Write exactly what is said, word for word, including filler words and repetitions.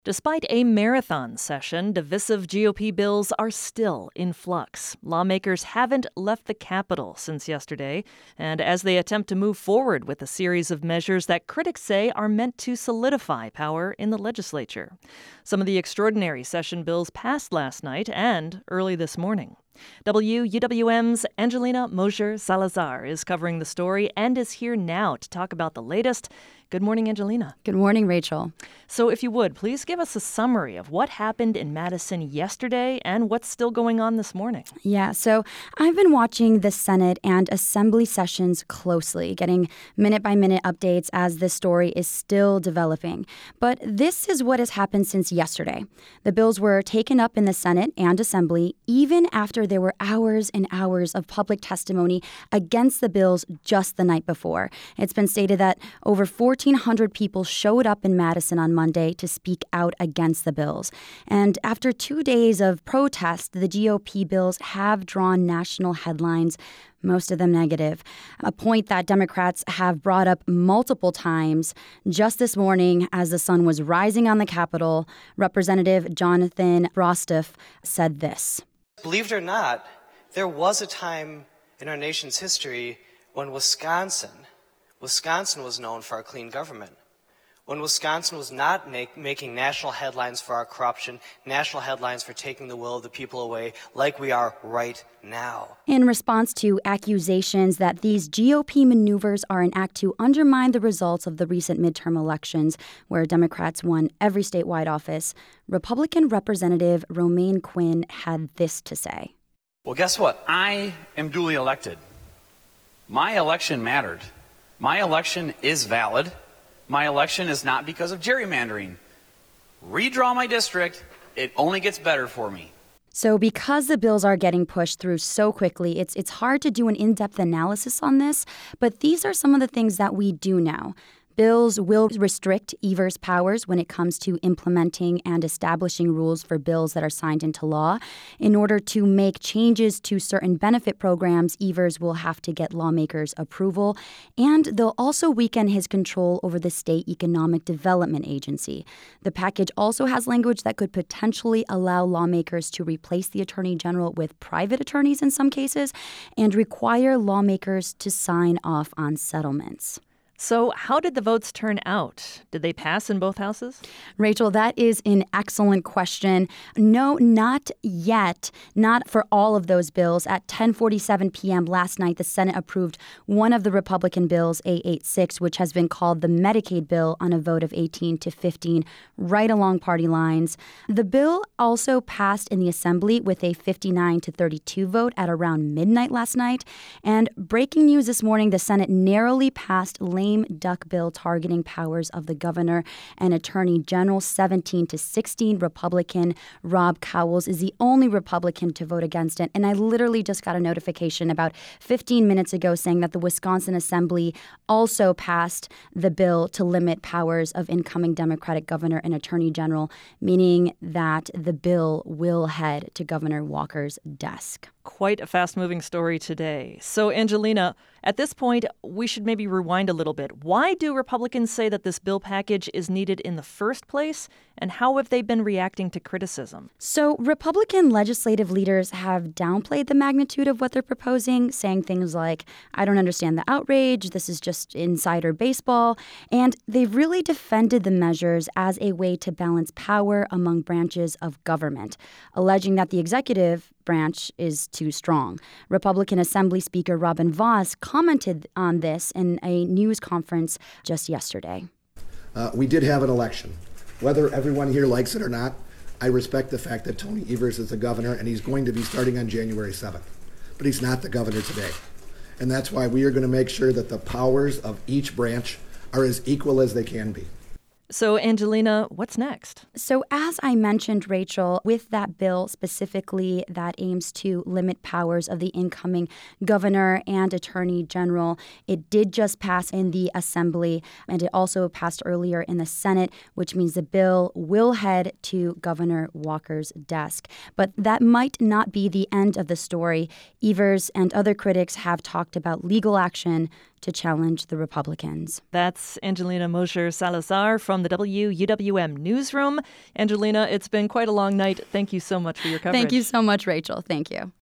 Despite a marathon session, divisive G O P bills are still in flux. Lawmakers haven't left the Capitol since yesterday, and as they attempt to move forward with a series of measures that critics say are meant to solidify power in the legislature. Some of the extraordinary session bills passed last night and early this morning. W U W M's Angelina Mosier Salazar is covering the story and is here now to talk about the latest. Good morning, Angelina. Good morning, Rachel. So if you would, please give us a summary of what happened in Madison yesterday and what's still going on this morning. Yeah, so I've been watching the Senate and Assembly sessions closely, getting minute-by-minute updates as this story is still developing. But this is what has happened since yesterday. The bills were taken up in the Senate and Assembly even after there were hours and hours of public testimony against the bills just the night before. It's been stated that over fourteen hundred people showed up in Madison on Monday to speak out against the bills. And after two days of protest, the G O P bills have drawn national headlines, most of them negative, a point that Democrats have brought up multiple times. Just this morning, as the sun was rising on the Capitol, Representative Jonathan Rostoff said this. Believe it or not, there was a time in our nation's history when Wisconsin Wisconsin was known for our clean government. When Wisconsin was not make, making national headlines for our corruption, national headlines for taking the will of the people away, like we are right now. In response to accusations that these G O P maneuvers are an act to undermine the results of the recent midterm elections, where Democrats won every statewide office, Republican Representative Romaine Quinn had this to say. Well, guess what? I am duly elected. My election mattered. My election is valid. My election is not because of gerrymandering. Redraw my district. It only gets better for me. So because the bills are getting pushed through so quickly, it's it's hard to do an in-depth analysis on this, but these are some of the things that we do know. Bills will restrict Evers' powers when it comes to implementing and establishing rules for bills that are signed into law. In order to make changes to certain benefit programs, Evers will have to get lawmakers' approval, and they'll also weaken his control over the state economic development agency. The package also has language that could potentially allow lawmakers to replace the attorney general with private attorneys in some cases and require lawmakers to sign off on settlements. So how did the votes turn out? Did they pass in both houses? Rachel, that is an excellent question. No, not yet. Not for all of those bills. At ten forty-seven p.m. last night, the Senate approved one of the Republican bills, A eighty-six, which has been called the Medicaid bill, on a vote of eighteen to fifteen, right along party lines. The bill also passed in the Assembly with a fifty-nine to thirty-two vote at around midnight last night. And breaking news this morning, the Senate narrowly passed lame duck bill targeting powers of the governor and attorney general. Seventeen to sixteen. Republican Rob Cowles is the only Republican to vote against it. And I literally just got a notification about fifteen minutes ago saying that the Wisconsin Assembly also passed the bill to limit powers of incoming Democratic governor and attorney general, meaning that the bill will head to Governor Walker's desk. Quite a fast-moving story today. So, Angelina, at this point, we should maybe rewind a little bit. Why do Republicans say that this bill package is needed in the first place, and how have they been reacting to criticism? So, Republican legislative leaders have downplayed the magnitude of what they're proposing, saying things like, I don't understand the outrage, this is just insider baseball, and they've really defended the measures as a way to balance power among branches of government, alleging that the executive branch is too strong. Republican Assembly Speaker Robin Vos commented on this in a news conference just yesterday. Uh, we did have an election. Whether everyone here likes it or not, I respect the fact that Tony Evers is the governor and he's going to be starting on January seventh. But he's not the governor today. And that's why we are going to make sure that the powers of each branch are as equal as they can be. So, Angelina, what's next? So as I mentioned, Rachel, with that bill specifically that aims to limit powers of the incoming governor and attorney general, it did just pass in the Assembly, and it also passed earlier in the Senate, which means the bill will head to Governor Walker's desk. But that might not be the end of the story. Evers and other critics have talked about legal action to challenge the Republicans. That's Angelina Mosher Salazar from the W U W M newsroom. Angelina, it's been quite a long night. Thank you so much for your coverage. Thank you so much, Rachel. Thank you.